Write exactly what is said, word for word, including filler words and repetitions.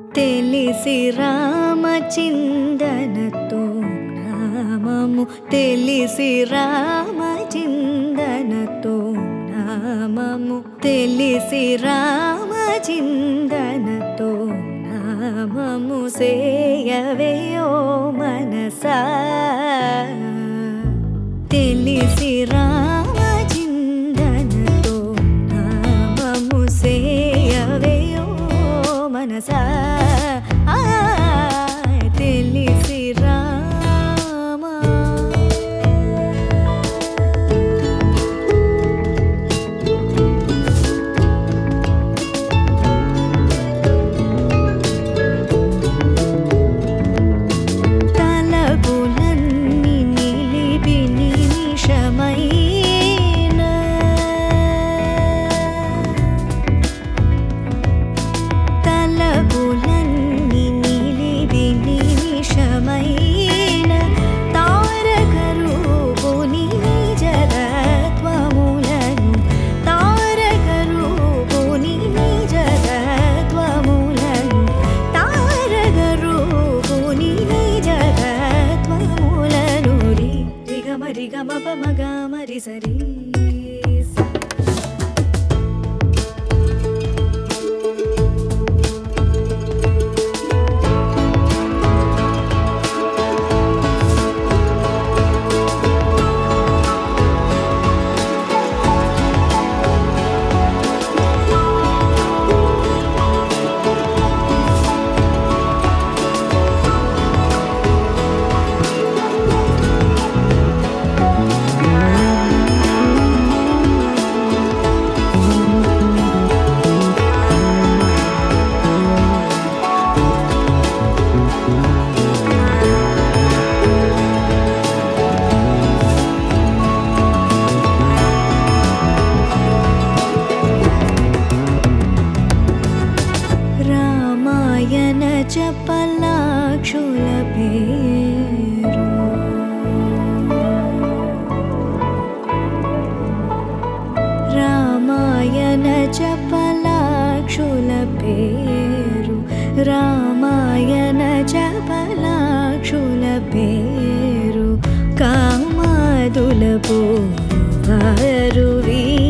తెలిసి రామచిందనతో నామము తెలిసి రామచిందనతో నామము తెలిసి రామచిందనతో నామము సేయవేయో మనసా తెలిసి రామచిందనతో నామము సేయవేయో మనసా తెలిసి రామా తలపులన్నీ నిలిపి నిమిషమైన తలపులన్నీ నిలిపి నిమిషమైన తారక రూపుని నిజతత్వములను తారక రూపుని నిజతత్వములను తారక రూపుని నిజతత్వములను రి రిగమ రిగమ పమగ మరి సరి రామాయణ చపలాక్షుల పేరు రామాయణ చపలాక్షుల పేరు రామాయణ చపలాక్షుల పేరు కామాదుల పోరు